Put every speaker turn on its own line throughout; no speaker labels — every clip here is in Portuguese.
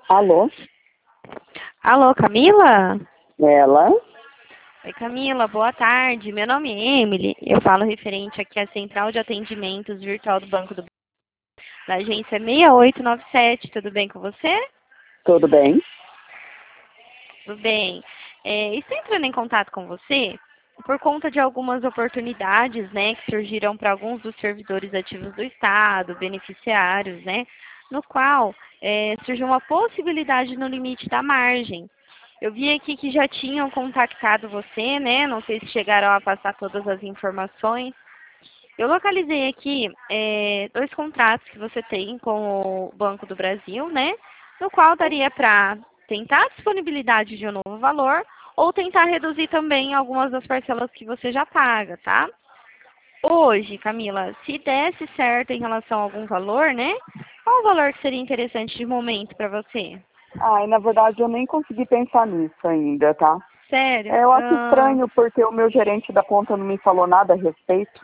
Alô?
Alô, Camila?
Ela?
Oi, Camila, boa tarde. Meu nome é Emily. Eu falo referente aqui à Central de Atendimentos Virtual do Banco do Brasil, da agência 6897. Tudo bem com você?
Tudo bem?
Tudo bem. Estou entrando em contato com você por conta de algumas oportunidades, né, que surgiram para alguns dos servidores ativos do Estado, beneficiários, né, no qual surgiu uma possibilidade no limite da margem. Eu vi aqui que já tinham contactado você, né, não sei se chegaram a passar todas as informações. Eu localizei aqui dois contratos que você tem com o Banco do Brasil, né? No qual daria para tentar a disponibilidade de um novo valor ou tentar reduzir também algumas das parcelas que você já paga, tá? Hoje, Camila, se desse certo em relação a algum valor, né? Qual o valor que seria interessante de momento para você?
Ah, e na verdade eu nem consegui pensar nisso ainda, tá?
Sério?
Eu acho estranho porque o meu gerente da conta não me falou nada a respeito.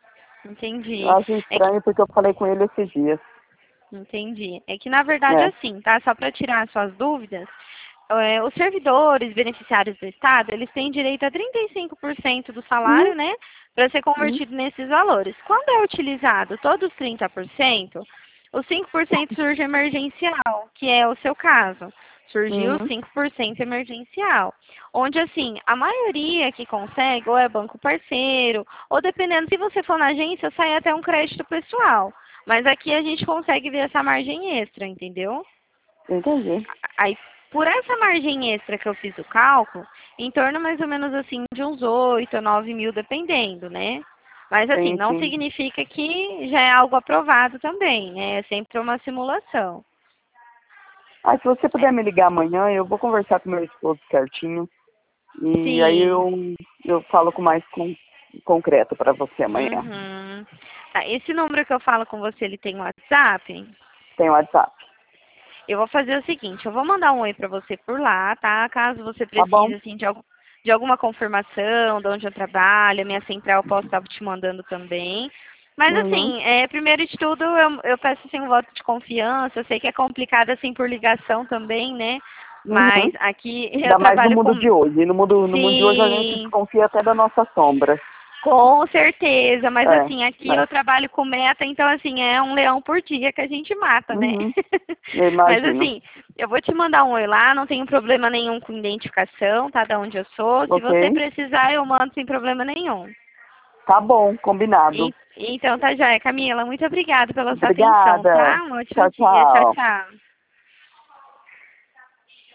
Eu
Entendi.
acho
É que
estranho porque eu falei com ele esses dias.
Entendi. É que, na verdade, é
É.
assim, tá? Só para tirar suas dúvidas, os servidores beneficiários do Estado, eles têm direito a 35% do
Uhum,
salário, né, para ser
uhum,
convertido nesses valores. Quando é utilizado todos os 30%, os 5% surge emergencial, que é o seu caso. Surgiu
uhum.
5% emergencial, onde, assim, a maioria que consegue, ou é banco parceiro, ou dependendo, se você for na agência, sai até um crédito pessoal. Mas aqui a gente consegue ver essa margem extra, entendeu?
Entendi.
Aí, por essa margem extra que eu fiz o cálculo, em torno mais ou menos assim de uns 8 ou 9 mil, dependendo, né? Mas assim,
Sim,
não
sim.
significa que já é algo aprovado também, né? É sempre uma simulação.
Ah, se você puder me ligar amanhã, eu vou conversar com meu esposo certinho. E aí
Sim.
eu falo com mais concreto para você amanhã.
Uhum. Tá, esse número que eu falo com você, ele tem WhatsApp?
Tem WhatsApp.
Eu vou fazer o seguinte, eu vou mandar um oi para você por lá, tá? Caso você
Tá bom?
precise, assim, de alguma confirmação, de onde eu trabalho, a minha central eu posso estar te mandando também. Mas,
Uhum,
assim, primeiro de tudo, eu peço, assim, um voto de confiança. Eu sei que é complicado, assim, por ligação também, né?
uhum.
Mas aqui eu
Ainda mais no
trabalho
mundo
com...
de hoje. No mundo de hoje a gente
Sim,
desconfia até da nossa sombra.
com certeza, mas
É,
assim, aqui
é.
eu trabalho com meta, então assim, é um leão por dia que a gente mata, né?
Uhum, eu
Mas
imagino.
assim, eu vou te mandar um oi lá, não tenho problema nenhum com identificação, tá? Da onde eu sou. Se
Ok?
você precisar, eu mando sem problema nenhum.
Tá bom, combinado.
Então tá joia, Camila, muito obrigada pela sua atenção,
Obrigada.
tá? Um ótimo
Tchau,
dia. Tchau,
tchau.
tchau.